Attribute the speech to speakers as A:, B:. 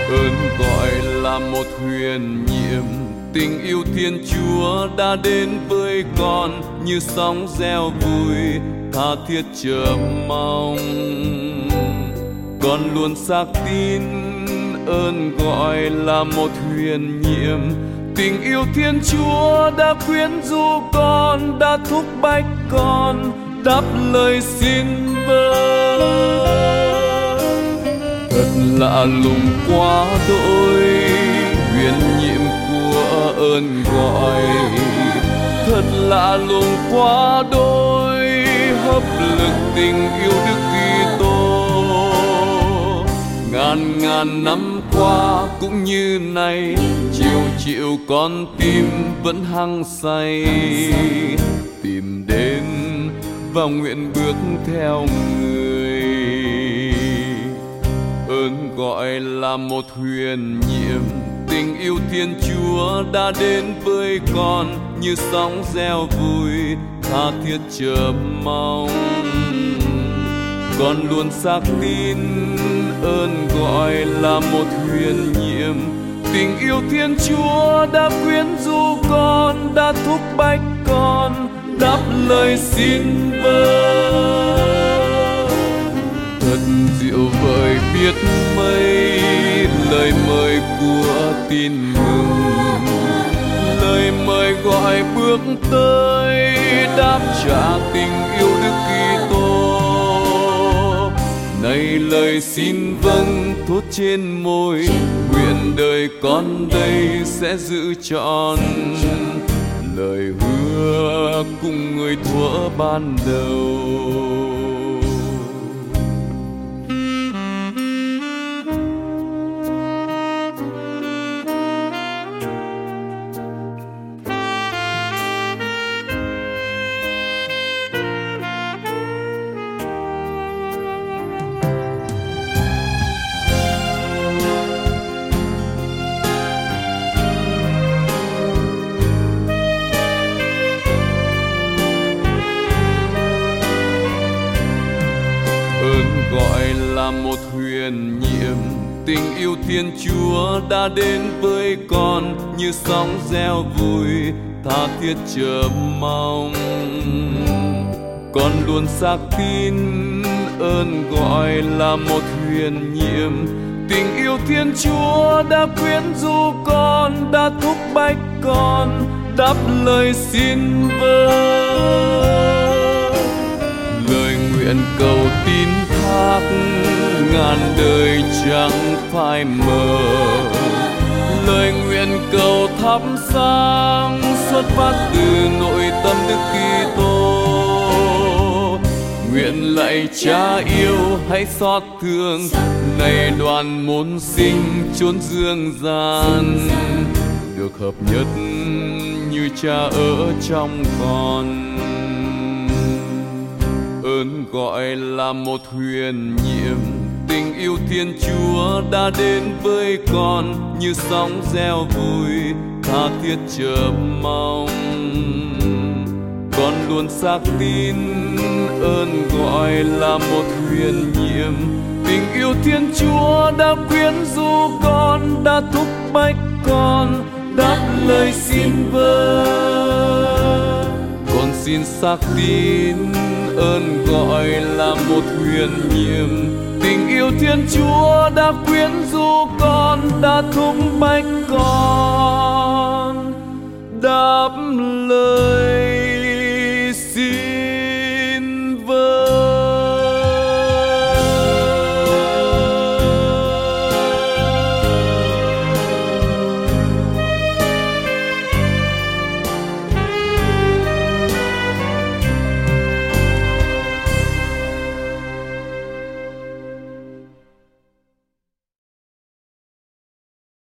A: Ơn gọi là một huyền nhiệm, tình yêu Thiên Chúa đã đến với con như sóng reo vui, tha thiết chờ mong. Con luôn xác tin ơn gọi là một huyền nhiệm, tình yêu Thiên Chúa đã quyến rũ con, đã thúc bách con đáp lời xin vâng. Thật lạ lùng quá đỗi huyền nhiệm của ơn gọi, thật lạ lùng quá đỗi hấp lực tình yêu Đức Kitô. Ngàn ngàn năm qua cũng như này, chiều chịu con tim vẫn hăng say, tìm đến và nguyện bước theo người. Ơn gọi là một huyền nhiệm, tình yêu Thiên Chúa đã đến với con như sóng reo vui, tha thiết chờ mong. Con luôn xác tin ơn gọi là một huyền nhiệm, tình yêu Thiên Chúa đã quyến rũ con, đã thúc bách con đáp lời xin vâng. Thật dịu vời biết mấy lời mời của tin mừng, lời mời gọi bước tới đáp trả tình yêu Đức Kitô. Này lời xin vâng thốt trên môi, nguyện đời con đây sẽ giữ trọn lời hứa cùng người thuở ban đầu. Gọi là một huyền nhiệm, tình yêu Thiên Chúa đã đến với con như sóng reo vui, tha thiết chờ mong. Con luôn xác tin ơn gọi là một huyền nhiệm, tình yêu Thiên Chúa đã quyến rũ con, đã thúc bách con đáp lời xin vâng. Lời nguyện cầu tin thác ngàn đời chẳng phai mờ, lời nguyện cầu thắp sáng xuất phát từ nội tâm Đức Kitô. Nguyện lạy Cha yêu hãy xót thương, này đoàn môn sinh chốn dương gian, được hợp nhất như Cha ở trong con. Ơn gọi là một huyền nhiệm, tình yêu Thiên Chúa đã đến với con như sóng reo vui, tha thiết chờ mong. Con luôn xác tin ơn gọi là một huyền nhiệm, tình yêu Thiên Chúa đã quyến rũ con, đã thúc bách con đáp lời xin vâng. Con xin xác tin ơn gọi là một huyền nhiệm, tình yêu Thiên Chúa đã quyến rũ con, đã thúc bách con đáp lời